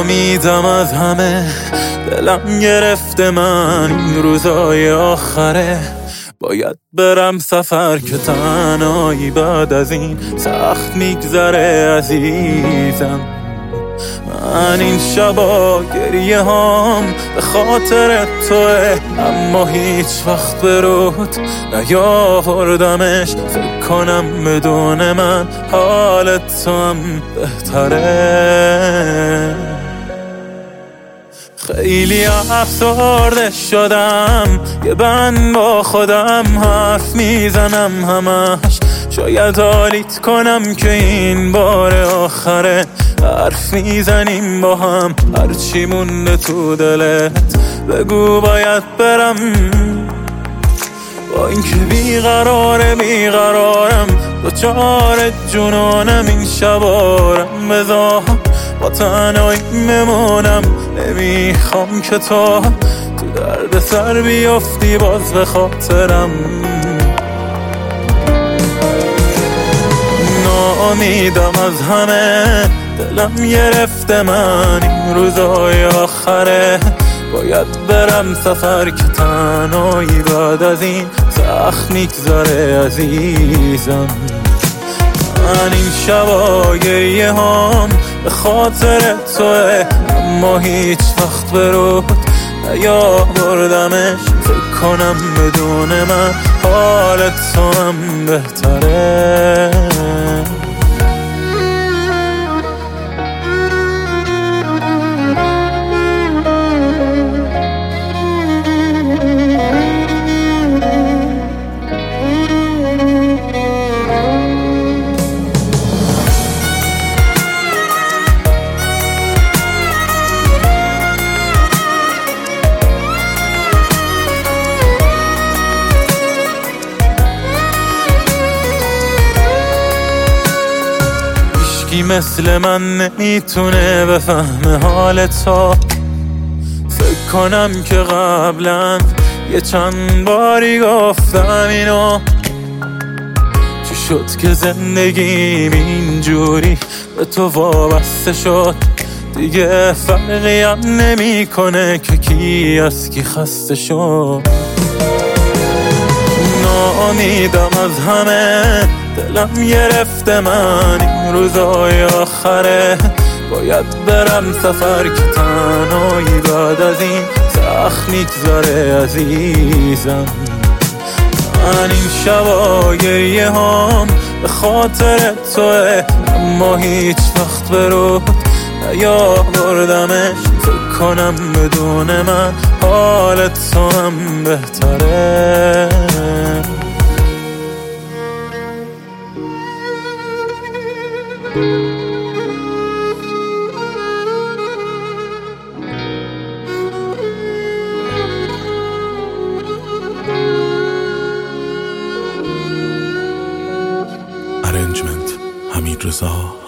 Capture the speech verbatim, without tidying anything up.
ناامیدم از همه، دلم گرفته من این روزای آخره. باید برم سفر که تنهایی بعد از این سخت میگذره عزیزم. من این شبا گریه هام به خاطر توه، اما هیچ وقت به رود نیاوردمش. فکر کنم بدون من حالت تو هم بهتره. خیلی افسرده شدم، یه بند با خودم حرف میزنم همش. شاید حالیت کنم که این بار آخره، حرف میزنیم با هم هرچی مونده تو دلت. بگو باید برم با این که بیقراره بیقرارم، دوچار جنونم این شبارم. بذار با تنهایی بمونم، نمیخوام که تو تو درد سر بیافتی باز به خاطرم. ناامیدم از همه، دلم گرفته من این روزای آخره. باید برم سفر که تنهایی بعد از این سخت میگذره عزیزم. من این شبا گریه هام به خاطر توه، اما هیچ وقت به رود نیاوردمش. فکر کنم بدون من حالت تو هم بهتره. کی مثل من نمیتونه بفهمه حال تو. فکر کنم که قبلا یه چند باری گفتم اینو. چی شد که زندگیم اینجوری به تو وابسته شد؟ دیگه فرقی هم نمی کنه که کی از کی خسته شد. ناامیدم از همه، دلم گرفته من این روزای آخره. باید برم سفر که تنهایی بعد از این سخت میگذره عزیزم. من این شبا گریه هام به خاطر توه، اما هیچ وقت به رود نیاوردمش. فکر کنم بدون من حالت تو هم بهتره. ارنجمنت حمید رضا.